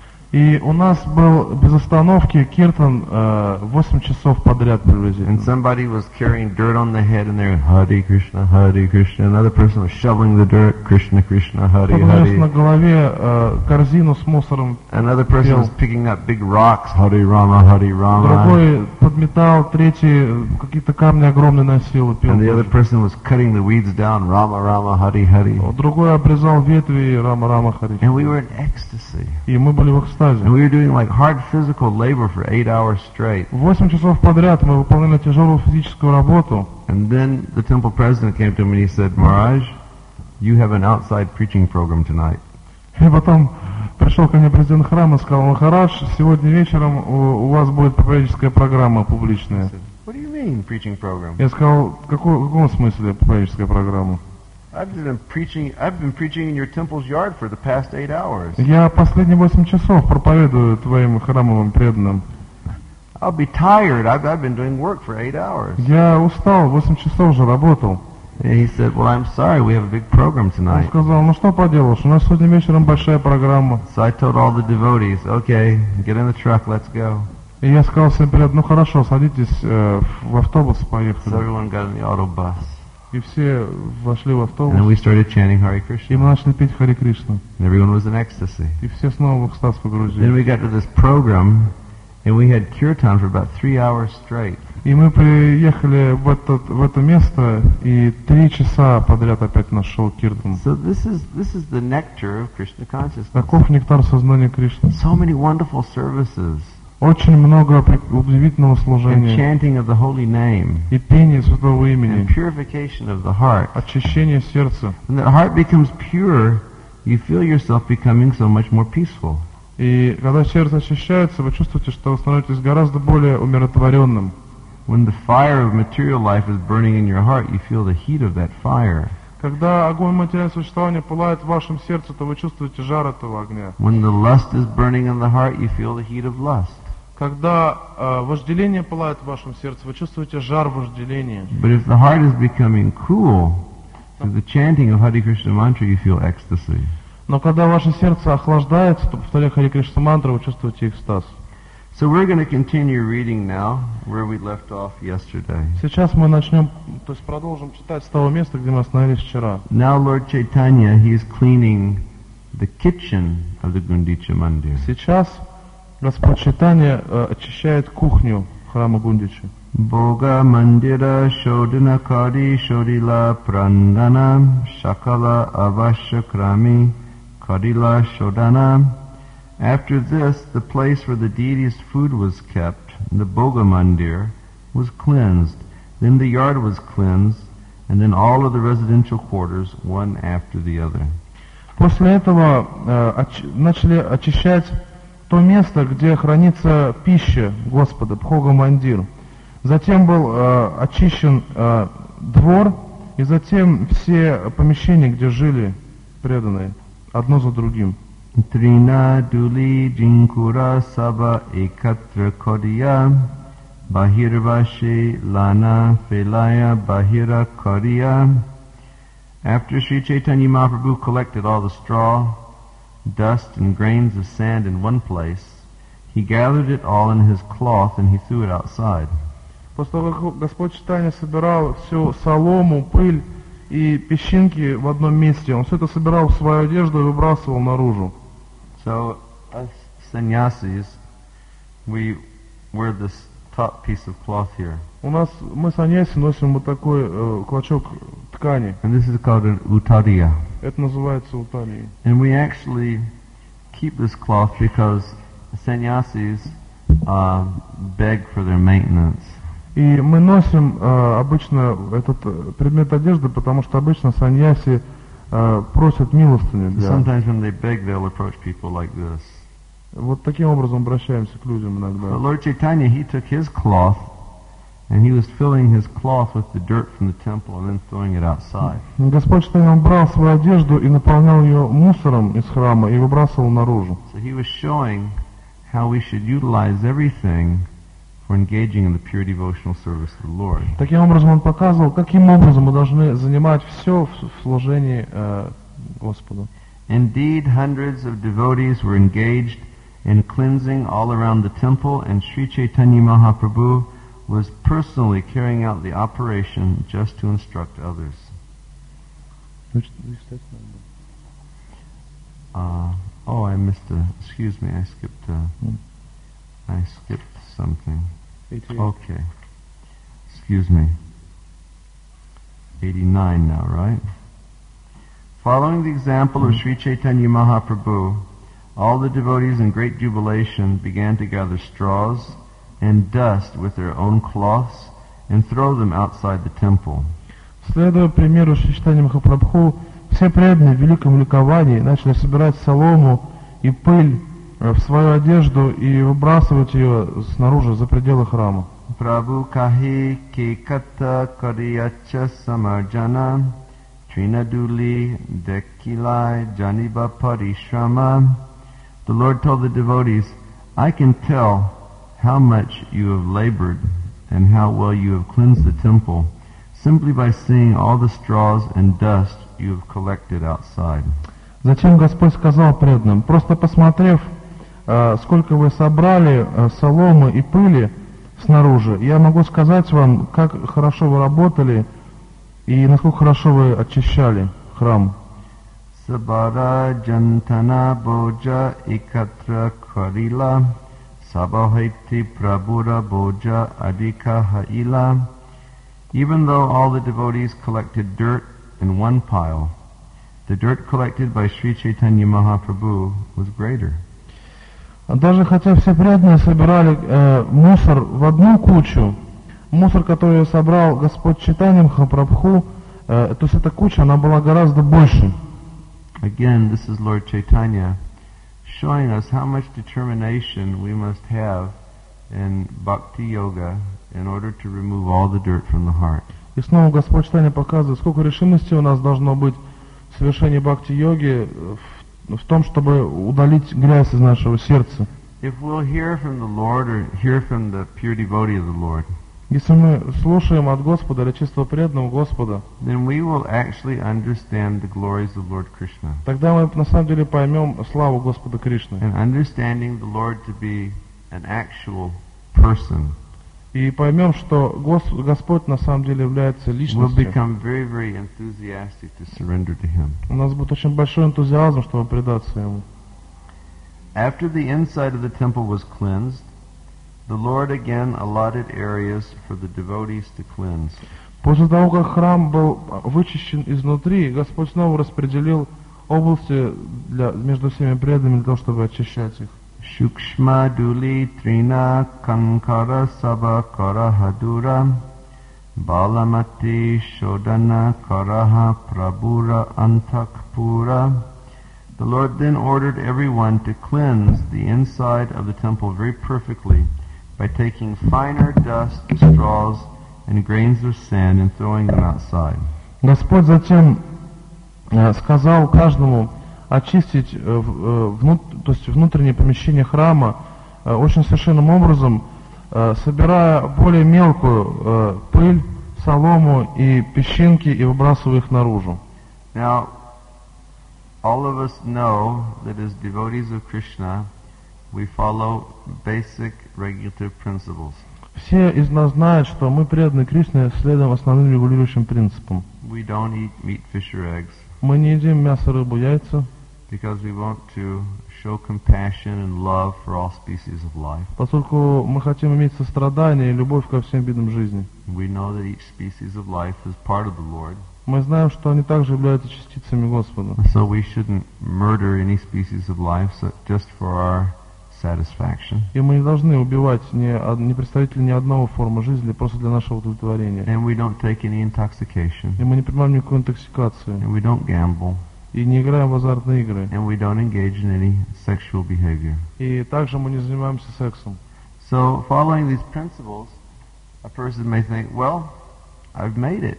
И у нас был без остановки киртан э, восемь часов подряд And приблизительно. somebody was carrying dirt on the head and they're Hare Krishna, Hare Krishna. Another person was shoveling the dirt, Krishna Krishna, Hare Кто-то нес на Hare. голове э, корзину с мусором, Another person was picking up big rocks, Hare Rama, Hare Rama. другой подметал, третий э, какие-то камни огромные носил и пел. And the other person was cutting the weeds down, Rama Rama, Hare Hare. Другой обрезал ветви и рама-рама хари. And we were in ecstasy. И мы были в экстазе. And we were doing like hard physical labor for eight hours straight. Восемь часов подряд мы выполняли тяжелую физическую работу. And then the temple president came to me and he said, Maharaj, you have an outside preaching program tonight. И потом пришел ко мне президент храма и сказал, Махарадж, сегодня вечером у, у вас будет проповедническая программа публичная. What do you mean, preaching program? Я сказал, какой, в каком смысле проповедническая программа? I've been preaching. I've been preaching in your temple's yard for the past eight hours. Я последние восемь часов проповедую твоим храмовым преданным. I I'll be tired. I've, I've been doing work for eight hours. Я устал, восемь часов уже работал. And he said, well, I'm sorry, we have a big program Он tonight. сказал, ну что поделаешь, у нас сегодня вечером большая программа. So I told all the devotees, okay, get in the truck, let's go. И я сказал всем привет, ну хорошо, садитесь э, в автобус, So поехали. everyone got in the auto bus. И все вошли в And then автобус, we started chanting Hare и мы Krishna. начали петь Хари Кришна. And everyone was in ecstasy. И все снова в экстаз Then погрузились. we got to this program, and we had kirtan for about three hours straight. И мы приехали в, этот, в это место, и три часа подряд опять нас шел киртан. So this is this is the nectar of Krishna consciousness. Таков нектар сознания Кришны. So many wonderful services Очень много при- удивительного and служения chanting of the holy name и пения святого and имени, purification of the heart. очищение сердца. When the heart becomes pure, you feel yourself becoming so much more peaceful. И когда сердце очищается, вы чувствуете, что вы становитесь гораздо более умиротворенным. When the fire of material life is burning in your heart, you feel the heat of that fire. Когда огонь материального существования пылает в вашем сердце, то вы чувствуете жар этого огня. When the lust is burning in the heart, you feel the heat of lust. Когда э, вожделение пылает в вашем сердце, вы чувствуете жар вожделения. But if the heart is becoming cool, through the chanting of Hare Krishna mantra, you feel ecstasy. Но когда ваше сердце охлаждается, то повторяя Хари Кришна мантру, вы чувствуете экстаз. So we're going to continue reading now where we left off yesterday. Сейчас мы начнем, то есть продолжим читать с того места, где мы остановились вчера. Now Lord Chaitanya, he is cleaning the kitchen of the Gundicha Mandir. Сейчас Господь Чайтанья э, очищает кухню храма Гундичи. Boga Mandira Shodhana Kari Shodila Prandana Shakala Avashakrami Karila Shodhana. After this, the place where the deity's food was kept, the Boga Mandir, was cleansed. Then the yard was cleansed, and then all of the residential quarters, one after the other. После этого э, оч- начали очищать то место, где хранится пища Господа, Бхога Мандир. Затем был э, очищен э, двор, и затем все помещения, где жили преданные, одно за другим. Trina Duli Jinkura Saba Ekatra Kodiya Bahirvashi Lana Felaya Bahira Kodiya. After Sri Chaitanya Mahaprabhu collected all the straw, dust, and grains of sand in one place, he gathered it all in his cloth and he threw it outside. После того, как Господь Чайтанья собирал всю солому, пыль и песчинки в одном месте, он все это собирал в свою одежду и выбрасывал наружу. So, us sannyasis, we wear this top piece of cloth here. У нас, мы саньяси носим вот такой э, клочок ткани. And this is called an utadiya. Это называется уталией. And we actually keep this cloth because sannyasis uh, beg for their maintenance. И мы носим э, обычно этот э, предмет одежды, потому что обычно саньяси э, просят милостыню. Для... Sometimes when they beg, they'll approach people like this. Вот таким образом обращаемся к людям иногда. But Lord Chaitanya, he took his cloth and he was filling his cloth with the dirt from the temple and then throwing it outside. Господь Чайтанья брал свою одежду и наполнял ее мусором из храма и выбрасывал наружу. So he was showing how we should utilize everything for engaging in the pure devotional service of the Lord. Таким образом он показывал, каким образом мы должны занимать все в служении э, Господу. Indeed, hundreds of devotees were engaged in cleansing all around the temple, and Sri Chaitanya Mahaprabhu was personally carrying out the operation just to instruct others. Uh, oh, I missed a, excuse me, I skipped a, I skipped something. Okay. Excuse me. eighty-nine now, right? Following the example of Sri Chaitanya Mahaprabhu, all the devotees in great jubilation began to gather straws and dust with their own cloths and throw them outside the temple. Следуя примеру Шри Чайтаньи Махапрабху, все преданные в великом ликовании начали собирать солому и пыль в свою одежду и выбрасывать ее снаружи, за пределы храма. Prabhu kahi ki kata kariyacha samarjana trinaduli dekilai janiba parishrama. The Lord told the devotees, I can tell how much you have labored and how well you have cleansed the temple, simply by seeing all the straws and dust you have collected outside. Затем Господь сказал преданным: просто посмотрев, э, сколько вы собрали э, соломы и пыли снаружи, я могу сказать вам, как хорошо вы работали и насколько хорошо вы очищали храм. Sabara jantana boja ikatra karila sabahiti prabura boja adika haila. Even though all the devotees collected dirt in one pile, the dirt collected by Sri Chaitanya Mahaprabhu was greater. Даже хотя все преданные собирали э, мусор в одну кучу, мусор, который собрал Господь Чайтанья Махапрабху, э, то есть эта куча, она была гораздо больше. Again, this is Lord Chaitanya showing us how much determination we must have in bhakti yoga in order to remove all the dirt from the heart. И снова Господь Чайтанья показывает, сколько решимости у нас должно быть в совершении бхакти-йоги, в, в том, чтобы удалить грязь из нашего сердца. If we'll hear from the Lord or hear from the pure devotee of the Lord, Если мы слушаем от Господа или чисто преданного Господа, then we will actually understand the glories of Lord Krishna. тогда мы на самом деле поймем славу Господа Кришны. And understanding the Lord to be an actual person И поймем, что Гос, Господь на самом деле является will личностью. become very, very enthusiastic to surrender to Him. У нас будет очень большой энтузиазм, чтобы предаться Ему. After the inside of the temple was cleansed, the Lord again allotted areas for the devotees to cleanse. После того, как храм был вычищен изнутри, Господь снова распределил области для, между всеми преданными для того, чтобы очищать их. Shukshma duli trina kankara sabha karahadura balamati shodana karaha prabura antakpura. The Lord then ordered everyone to cleanse the inside of the temple very perfectly by taking finer dust, straws, and grains of sand and throwing them outside. Господь затем э, сказал каждому очистить э, э, внут, то есть внутреннее помещение храма э, очень совершенным образом, э, собирая более мелкую э, пыль, солому и песчинки и выбрасывая их наружу. Now, all of us know that as devotees of Krishna, we follow basic regulative principles. Все из нас знают, что мы преданы Кришне, следуем основным регулирующим принципам. We don't eat meat, fish, or eggs Мы не едим мясо, рыбу, яйца, because we want to show compassion and love for all species of life. поскольку мы хотим иметь сострадание и любовь ко всем видам жизни. We know that each species of life is part of the Lord, Мы знаем, что они также являются частицами Господа. so we shouldn't murder any species of life so just for our satisfaction. И мы не должны убивать ни, од- ни представителей ни одного формы жизни просто для нашего удовлетворения. And we don't take any intoxication, И мы не принимаем никакую интоксикацию. and we don't gamble, И не играем в азартные игры. and we don't engage in any sexual behavior. И также мы не занимаемся сексом. So, following these principles, a person may think, well, I've made it.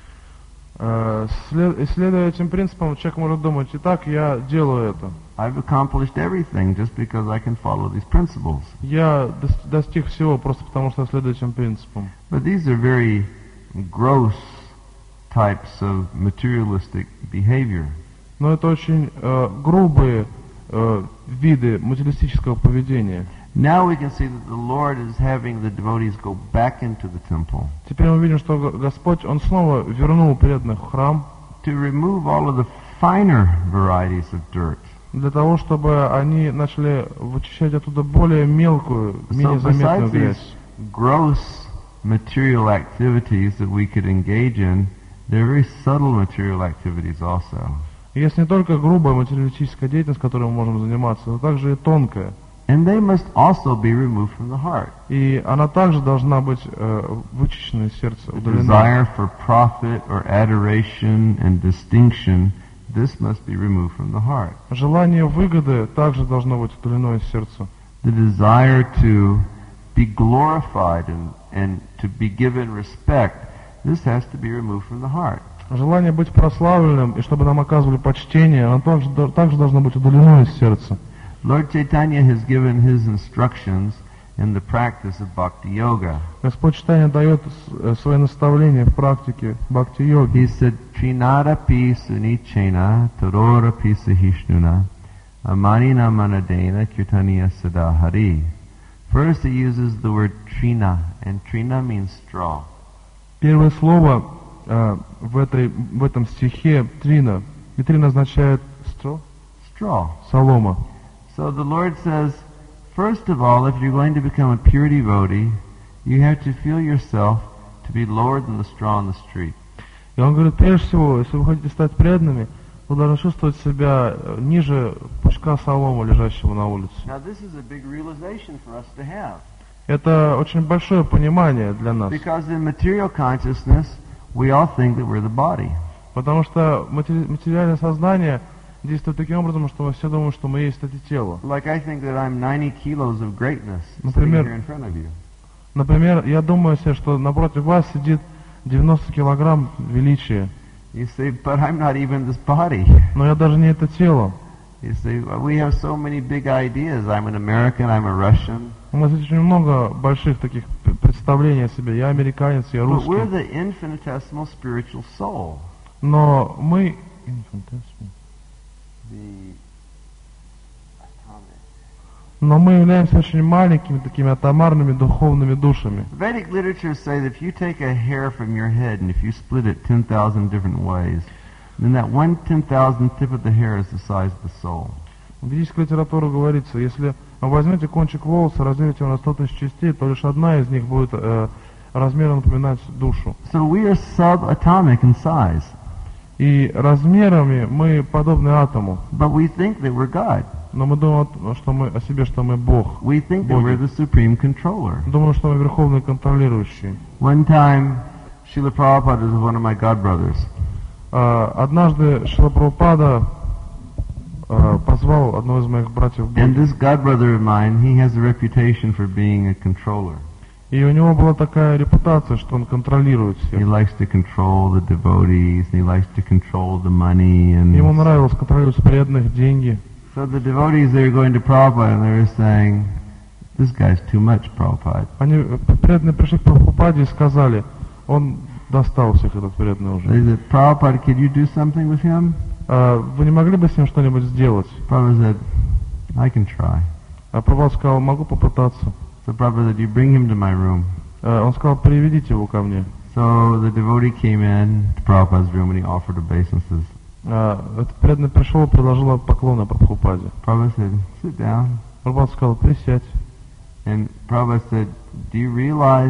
Э, след- и следуя этим принципам, человек может думать: итак, я делаю это. I've accomplished everything just because I can follow these principles. Я дос- достиг всего просто потому, что я следую этим принципам. But these are very gross types of materialistic behavior. Но это очень э, грубые э, виды материалистического поведения. Now we can see that the Lord is having the devotees go back into the temple Теперь мы видим, что Г- Господь, Он снова вернул преданных в храм to remove all of the finer varieties of dirt. для того, чтобы они начали вычищать оттуда более мелкую, So менее заметную besides these грязь. gross material activities that we could engage in, there are very subtle material activities also. И есть не только грубая материалистическая деятельность, которой мы можем заниматься, но также и тонкая. And they must also be removed from the heart. И она также должна быть э, вычищена из сердца, The удалена. desire for profit or adoration and distinction, this must be removed from the heart. Желание выгоды также должно быть удалено из сердца. The desire to be glorified and, and to be given respect, this has to be removed from the heart. Желание быть прославленным и чтобы нам оказывали почтение, оно также, также должно быть удалено из сердца. Lord Chaitanya has given his instructions in the practice of Bhakti Yoga. Господь Чайтанья дает с- свои наставления в практике бхакти-йоги. He said, Trinada pi sunichena torora pi sahishnuna amanina manadena kirtaniya sadahari. First he uses the word trina, and trina means straw. Первое слово э, в, этой, в этом стихе трина. И трина означает стро, Straw. солома. So the Lord says, first of all, if you're going to become a pure devotee, you have to feel yourself to be lower than the straw on the street. И он говорит, прежде всего, если вы хотите стать преданными, вы должны чувствовать себя э, ниже пучка соломы, лежащего на улице. Now this is a big realization for us to have. Это очень большое понимание для нас. Because in material consciousness, we all think that we're the body. Потому что матери- материальное сознание действует таким образом, что мы все думаем, что мы есть это тело. Like I think that I'm ninety kilos of greatness sitting Например, here in front of you. Например, я думаю себе, что напротив вас сидит девяносто килограмм величия. You say, but I'm not even this body. Но я даже не это тело. You say, well, we have so many big ideas. I'm an American, I'm a Russian. У нас есть очень много больших таких п- представлений о себе. Я американец, я But we're русский. the infinitesimal spiritual soul. Но мы... The atomic. Но мы являемся очень маленькими, такими атомарными духовными душами. Vedic literatures say that if you take a hair from your head and if you split it ten thousand different ways, then that one ten thousandth tip of the hair is the size of the soul. В ведической литературе говорится, если вы возьмете кончик волоса, разделите его на сто тысяч частей, то лишь одна из них будет э, размером напоминать душу. So we are subatomic in size, И размерами мы подобны атому. but we think that we're God. Но мы думаем, что мы о себе, что мы Бог. We think that we're the supreme controller. Думаем, что мы верховный контролирующий. One time, Srila Prabhupada is one of my godbrothers. А, однажды Шрила Прабхупада а, позвал одного из моих братьев в And Боги. this godbrother of mine, he has a reputation for being a controller. И у него была такая репутация, что он контролирует He всех. likes to control the devotees, and he likes to control the money. Ему And нравилось контролировать преданных, деньги. so the devotees, they were going to Prabhupada, and they were saying, this guy's too much, Prabhupada. Они, э, преданные пришли к Прабхупаде и сказали, он достал всех, этот преданный уже. They said, Prabhupada, could you do something with him? А, вы не могли бы с ним что-нибудь сделать? Prabhupada said, I can try. А Прабхупада сказал, могу попытаться. So Prabhupada said, you bring him to my room. А, он сказал, приведите его ко мне. So the devotee came in to Prabhupada's room and he offered obeisances. А, этот преданный пришел и предложил поклоны Прабхупаде. Prabhupada said, sit down. Прабхупада сказал, присядь. And Prabhupada said, do you realize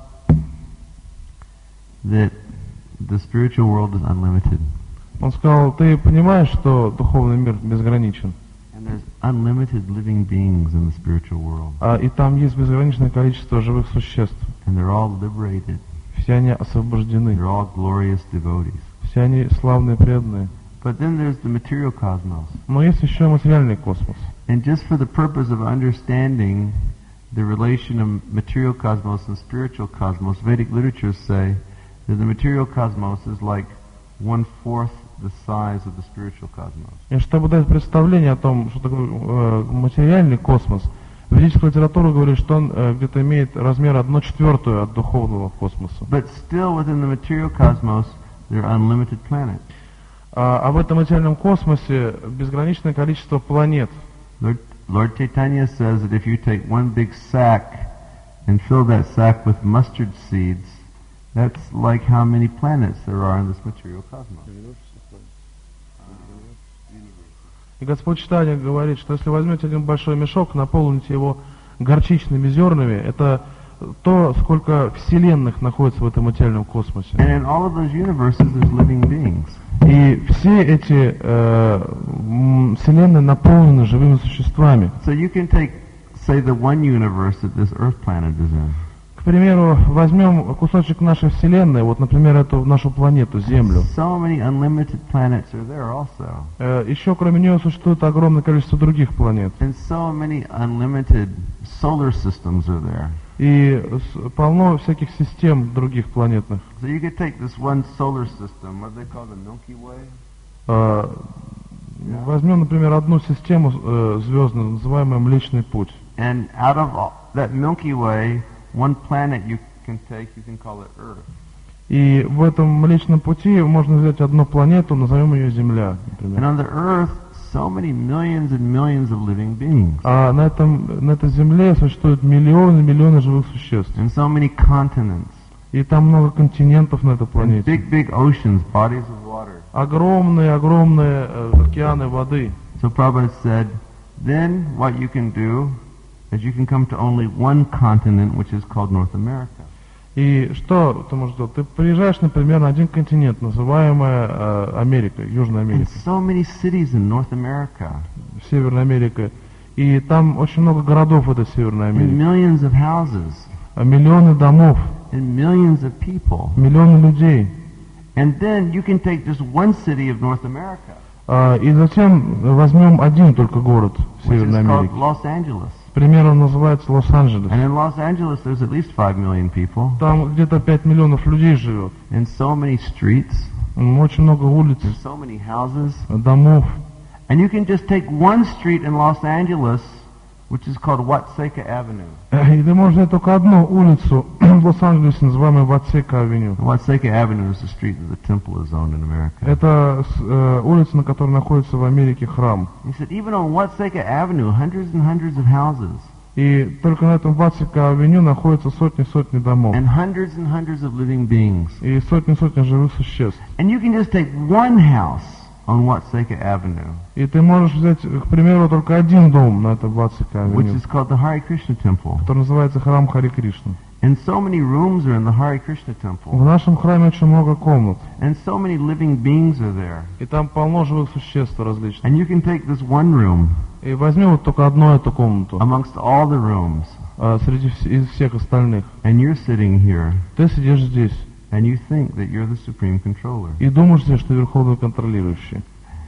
that the spiritual world is unlimited? Он сказал, ты понимаешь, что духовный мир безграничен? And there's unlimited living beings in the spiritual world. А, и там есть безграничное количество живых существ. And they're all liberated. Все они освобождены. They're all glorious devotees. Все они славные преданные. But then there's the material cosmos. Но есть еще материальный космос. And just for the purpose of understanding the relation of material cosmos and spiritual cosmos, Vedic literatures say that the material cosmos is like one-fourth the size of the spiritual cosmos. И чтобы дать представление о том, что такое э, материальный космос, ведическая литература говорит, что он э, где-то имеет размер одну четвертую от духовного космоса. But still within the material cosmos, there are unlimited planets. А, а в этом материальном космосе безграничное количество планет. Lord, Lord Chaitanya says that if you take one big sack and fill that sack with mustard seeds, that's like how many planets there are in this material cosmos. И Господь Чайтанья говорит, что если возьмете один большой мешок, наполните его горчичными зернами, это то, сколько вселенных находится в этом материальном космосе. And in all of those universes, there's living beings. И все эти э, м, вселенные наполнены живыми существами. So you can take, say, the one universe that this Earth planet is in. К примеру, возьмем кусочек нашей вселенной, вот, например, эту нашу планету, Землю. So many unlimited planets are there also. Э, еще кроме нее существует огромное количество других планет. And so many unlimited solar systems are there. И с- полно всяких систем других планетных. So you could take this one solar system, what do they call the Milky Way? Э, возьмем, например, одну систему э, звездную, называемую Млечный Путь. And out of all, that Milky Way, one planet you can take, you can call it Earth. И в этом Млечном Пути можно взять одну планету, назовем ее Земля, And например. on the Earth, so many millions and millions of living beings. А на, этом, на этой Земле существуют миллионы, миллионы живых существ. And so many continents. И там много континентов на этой And планете. big, big oceans, bodies of water. Огромные, огромные э, океаны воды. So Prabhupada said, then what you can do is you can come to only one continent, which is called North America. И что ты можешь делать? Ты приезжаешь, например, на один континент, называемая э, Америка, Южная And Америка, so many cities in North America. Северная Америка. И там очень много городов в этой Северной And Америке. millions of houses. А миллионы домов, And millions of people. миллионы людей. And then you can take just one city of North America, А, и затем возьмем один только город в which is Северной called Америке. Los Angeles. К примеру, он называется Лос-Анджелес. And in Los Angeles, there's at least five million people, Там где-то пять миллионов людей живет. and so many streets, М, Очень много улиц, and so many houses. домов. And you can just take one street in Los Angeles, which is called Watseka Avenue. Э, И ты можешь взять только одну улицу в Лос-Анджелесе, называемую Ватсека-авеню. Watseka Avenue is the street that the temple is on in America. Это с- э, улица, на которой находится в Америке храм. He said, even on Watseka Avenue, hundreds and hundreds of houses, И только на этом Ватсека-авеню находятся сотни-сотни домов. and hundreds and hundreds of living beings. И сотни-сотни живых существ. And you can just take one house on Watseka Avenue, И ты можешь взять, к примеру, только один дом на этом which Ватсека-авеню, is called the Hare Krishna Temple. который называется храм Хари Кришны. And so many rooms are in the Hare Krishna В Temple. нашем храме очень много комнат. And so many living beings are there. И там полно живых существ различных. And you can take this one room И возьми вот только одну эту комнату amongst all the rooms, а, среди вс- из всех остальных. and you're sitting here, Ты сидишь здесь and you think that you're the supreme controller. и думаешь себе, что верховный контролирующий.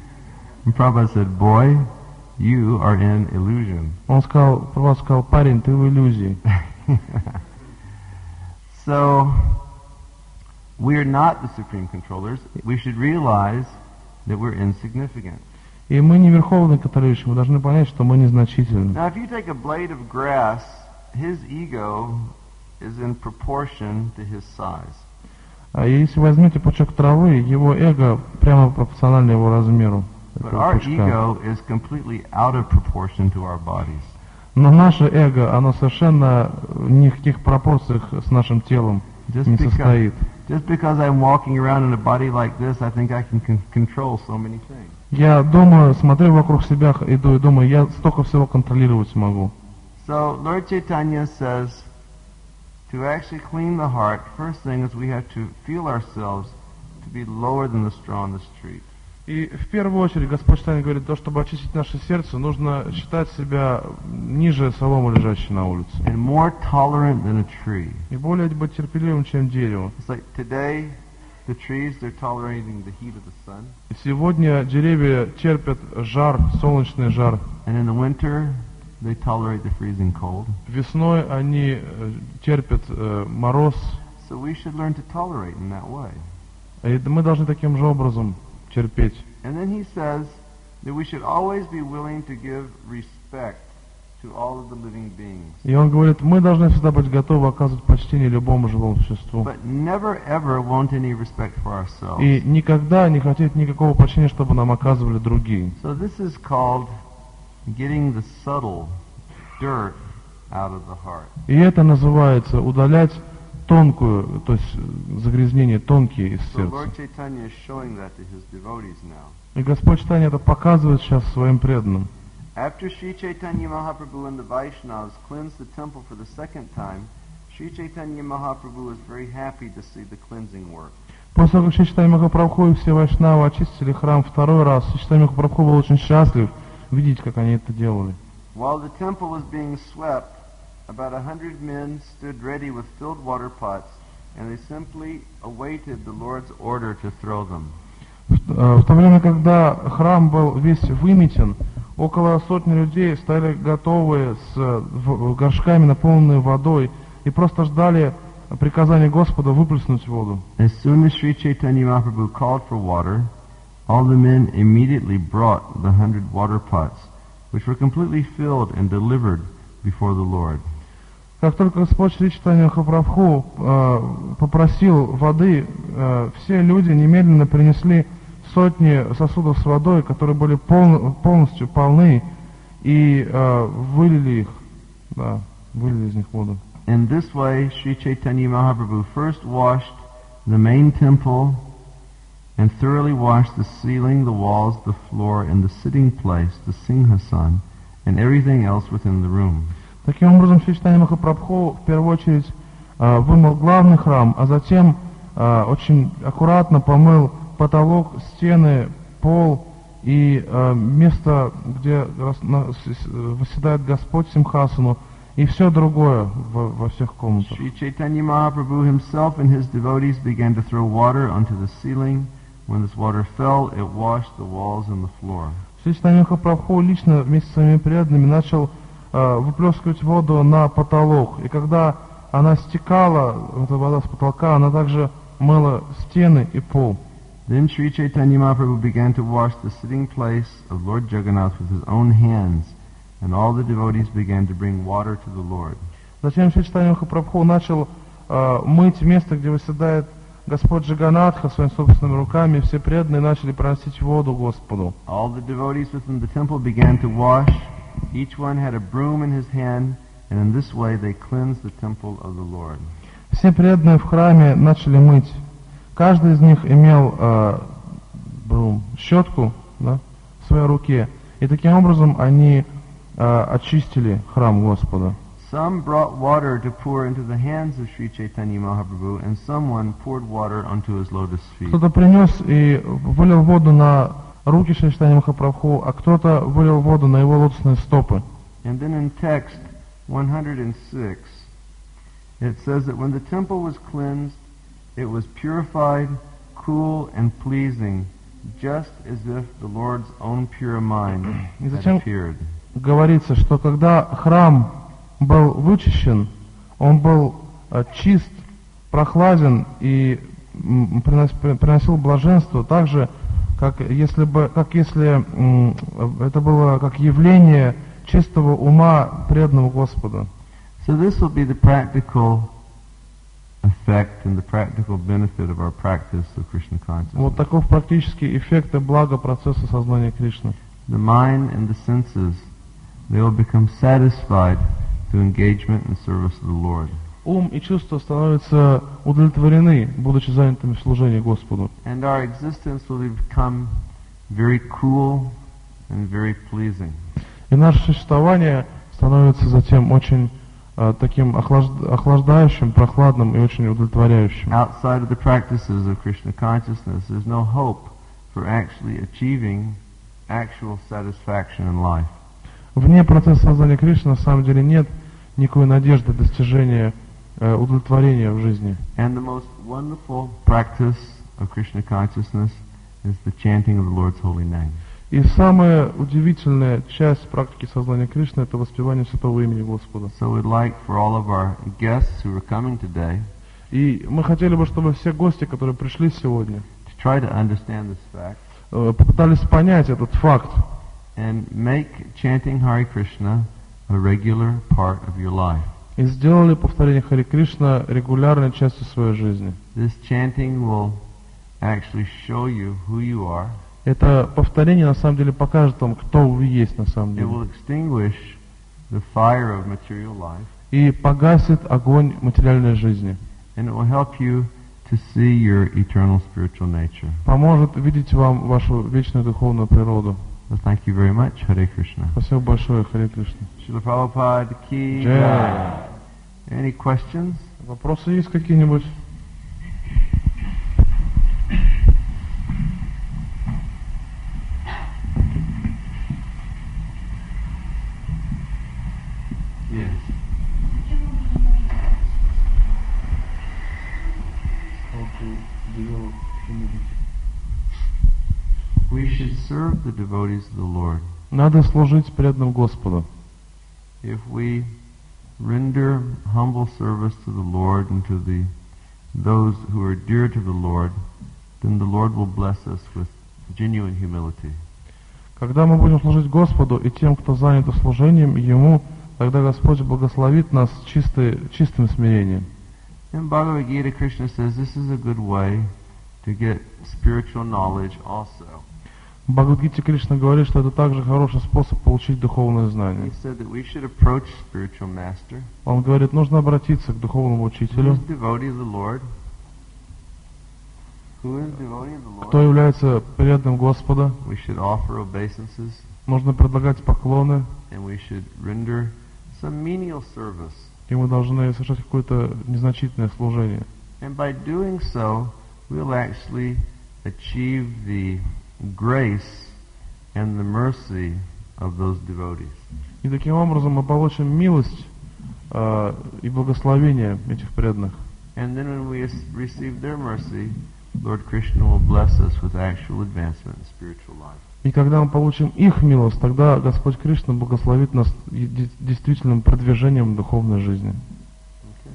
And Prabhupada said, boy, you are in illusion. Он сказал, Прабхупада сказал, парень, ты в иллюзии. So, we're not the supreme controllers. We should realize that we're insignificant. И мы не верховный контролирующий, мы должны понять, что мы незначительны. Now, if you take a blade of grass, his ego is in proportion to his size. А если возьмете пучок травы, его эго прямо пропорционально его размеру. But этого our пучка. ego is completely out of proportion to our bodies. Но наше эго, оно совершенно ни в каких пропорциях с нашим телом Just не because, состоит. just because I'm walking around in a body like this, I think I can con- control so many things. Я думаю, смотрю вокруг себя, иду и думаю, я столько всего контролировать смогу. So Lord Chaitanya says, to actually clean the heart, first thing is we have to feel ourselves to be lower than the straw on the street. И в первую очередь Господь Чайтанья говорит, то, чтобы очистить наше сердце, нужно считать себя ниже соломы, лежащей на улице. And more tolerant than a tree. И более быть терпеливым, чем дерево. It's like today, the trees, they're tolerating the heat of the sun. И сегодня деревья терпят жар, солнечный жар. And in the winter, they tolerate the freezing cold. Весной они э, терпят э, мороз. So we should learn to tolerate in that way. И мы должны таким же образом терпеть. And then he says that we should always be willing to give respect to all of the living beings. И он говорит, мы должны всегда быть готовы оказывать почтение любому живому существу. But never ever want any respect for ourselves. И никогда не хотеть никакого почтения, чтобы нам оказывали другие. So this is called getting the subtle dirt out of the heart. И это называется удалять тонкую, то есть загрязнение тонкие из So сердца. Lord Chaitanya is showing that to his devotees now. И Господь Чайтанья это показывает сейчас своим преданным. After Sri Chaitanya Mahaprabhu and the Vaishnavas cleansed the temple for the second time, Sri Chaitanya Mahaprabhu was very happy to see the cleansing work. После того, как Шри Чайтанья Махапрабху и все вайшнавы очистили храм второй раз, Шри Чайтанья Махапрабху был очень счастлив видеть, как они это делали. While the temple was being swept, about a hundred men stood ready with filled water pots, and they simply awaited the Lord's order to throw them. В, э, в то время, когда храм был весь выметен, около сотни людей стояли готовые с э, в- горшками, наполненные водой, и просто ждали приказания Господа выплеснуть воду. As soon as Sri Chaitanya Mahaprabhu called for water, all the men immediately brought the hundred water pots, which were completely filled and delivered before the Lord. Как только Господь Шри Чайтанья Махапрабху э, попросил воды, э, все люди немедленно принесли сотни сосудов с водой, которые были пол, полностью полны, и э, вылили их, да, вылили из них воду. In this way, Sri Chaitanya Mahaprabhu first washed the main temple and thoroughly washed the ceiling, the walls, the floor, and the sitting place, the Singhasan, and everything else within the room. Таким образом, Шри Чайтанья Махапрабху в первую очередь э, вымыл главный храм, а затем э, очень аккуратно помыл потолок, стены, пол и э, место, где рас, на, с, восседает Господь Симхасану, и все другое во, во всех комнатах. Sri Chaitanya Mahaprabhu himself and his devotees began to throw water onto the ceiling. When this water fell, it washed the walls and the floor. Шри Чайтанья Махапрабху лично вместе с своими преданными начал э, выплескивать воду на потолок, и когда она стекала, эта вода с потолка, она также мыла стены и пол. Then Sri Chaitanya Mahaprabhu began to wash the sitting place of Lord Jagannath with his own hands, and all the devotees began to bring water to the Lord. Затем Шри Чайтанья Махапрабху начал э, мыть место, где восседает Господь Джаганатха своими собственными руками, и все преданные начали приносить воду Господу. All the devotees within the temple began to wash. Each one had a broom in his hand, and in this way they cleansed the temple of the Lord. Все преданные в храме начали мыть. Каждый из них имел э, брум, щетку, да, в своей руке, и таким образом они э, очистили храм Господа. Some brought water to pour into the hands of Sri Chaitanya Mahaprabhu, and someone poured water onto his lotus feet. Кто-то принес и вылил воду на руки Шри Чайтаньи Махапрабху, а кто-то вылил воду на его лотосные стопы. And then in text one hundred six, it says that when the temple was cleansed, it was purified, cool, and pleasing, just as if the Lord's own pure mind had appeared. Говорится, что когда храм был вычищен, он был э, чист, прохладен и м, принос, приносил блаженство, так же, как если бы, как если м, это было как явление чистого ума преданного Господа. So this will be the practical effect and the practical benefit of our practice of Krishna consciousness. Вот таков практический эффект и благо процесса сознания Кришны. The mind and the senses, they will become satisfied through engagement and service of the Lord. Ум и чувства становятся удовлетворены, будучи занятыми в служении Господу. And our existence will become very cool and very pleasing. И наше существование становится затем очень э, таким охлажд- охлаждающим, прохладным и очень удовлетворяющим. Outside of the practices of Krishna consciousness, there's no hope for actually achieving actual satisfaction in life. Вне процесса сознания Кришны на самом деле нет никакой надежды достижения э, удовлетворения в жизни. And the most wonderful practice of Krishna consciousness is the chanting of the Lord's holy name. И самая удивительная часть практики сознания Кришны — это воспевание святого имени Господа. So we'd like for all of our guests who are coming today И мы хотели бы, чтобы все гости, которые пришли сегодня, to try to understand this fact э, попытались понять этот факт and make chanting Hare Krishna a regular part of your life. и сделали повторение Харе Кришна регулярной частью своей жизни. This chanting will actually show you who you are. Это повторение на самом деле покажет вам, кто вы есть на самом It will деле. extinguish the fire of material life, И погасит огонь материальной жизни. and it will help you to see your eternal spiritual nature. Поможет видеть вам вашу вечную духовную природу. So thank you very much. Hare Krishna. Спасибо большое, Харе Кришна. Srila Prabhupada ki Jai. jai. Any questions? Вопросы есть какие-нибудь? Yes. We should serve the devotees of the Lord. Надо служить преданным Господу. If we render humble service to the Lord and to the those who are dear to the Lord, then the Lord will bless us with genuine humility. Когда мы будем служить Господу и тем, кто занят служением Ему, тогда Господь благословит нас чистой, чистым смирением. In Bhagavad Gita, Krishna says this is a good way to get spiritual knowledge also. В Бхагавад-гите Кришна говорит, что это также хороший способ получить духовное He знание. said that we should approach spiritual master, Он говорит, нужно обратиться к духовному who учителю, is devotee of the Lord, who is devotee of the кто Lord. является преданным Господа. We should offer obeisances, Нужно предлагать поклоны, and we should render some menial service. и мы должны совершать какое-то незначительное служение. And by doing so, we'll actually achieve the grace and the mercy of those devotees. И таким образом мы получим милость э, и благословение этих преданных. And then when we as- receive their mercy, Lord Krishna will bless us with actual advancement in spiritual life. И когда мы получим их милость, тогда Господь Кришна благословит нас и- де- действительным продвижением духовной жизни. Okay.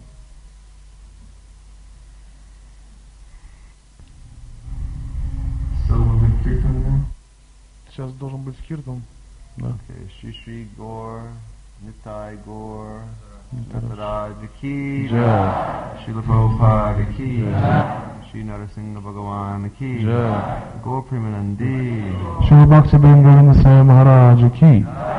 So we'll have kirtan now? Сейчас должен быть киртан. Да. Okay. Shri Shri Gaur, Nitai Gaur, Nataraj Ki, Jai. Srila Prabhupada Ki, Shri Narasingha Bhagavan Ki, Jai. Gaur Premanandi. Шри Бхакти Вриндавана Сая Махараджа ки.